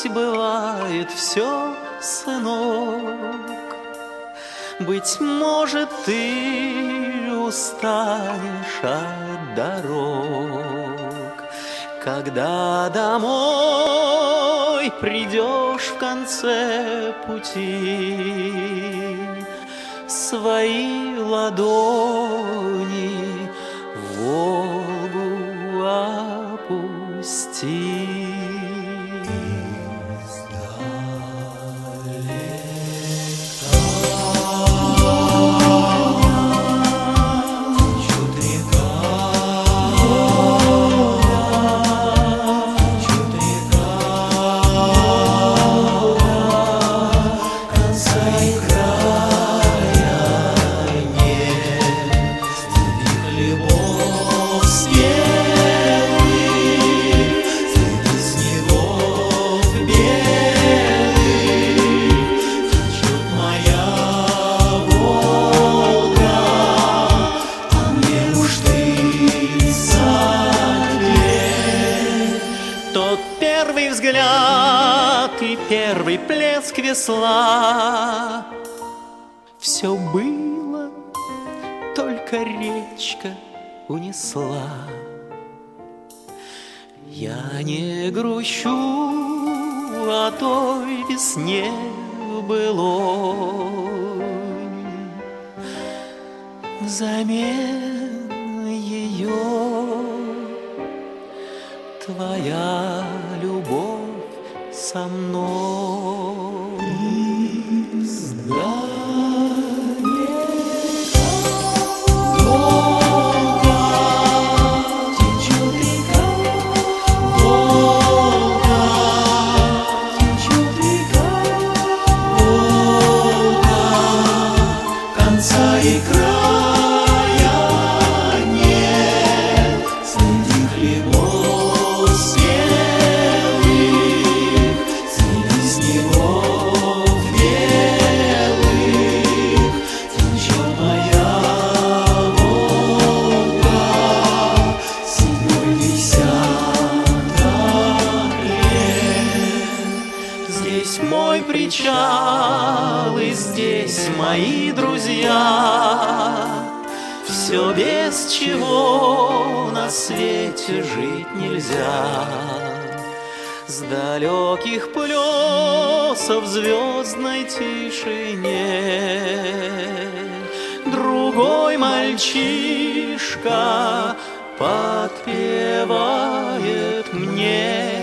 Ведь бывает все, сынок. Быть может, ты устанешь от дорог, когда домой придешь в конце пути, свои ладони в Волгу опусти. Тот первый взгляд и первый плеск весла, все было, только речка унесла. Я не грущу о той весне былой, взамен ее твоя любовь со мной. Конца и края нет среди хлебов спелых, среди снегов белых течет моя Волга, седьмой десяток лет. Здесь мой причал, и здесь мои друзья, все без чего на свете жить нельзя. С далеких плесов в звездной тишине другой мальчишка подпевает мне.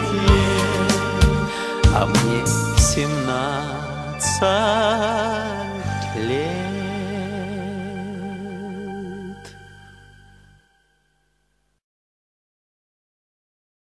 А мне 17.